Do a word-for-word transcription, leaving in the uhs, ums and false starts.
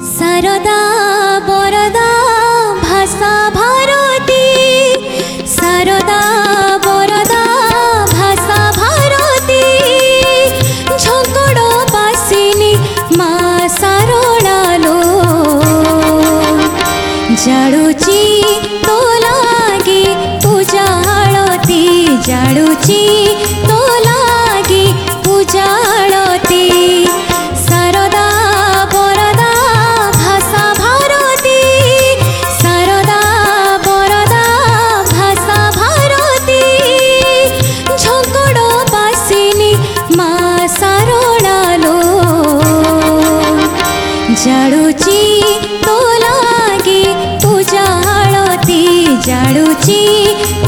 शारदा बरदा भाषा भारती शारदा बरदा भाषा भारती झंकड़ बासिनी माँ सारणालो जाड़ुची तो लागी पूजा आळती जाड़ुची तो लागी पूजा आळती शारदा बरदा भाषा भारती शारदा बरदा भाषा भारती झंकड़ बासिनी माँ सारणालो जाड़ुची तो लागी पूजा आळती जाड़ुची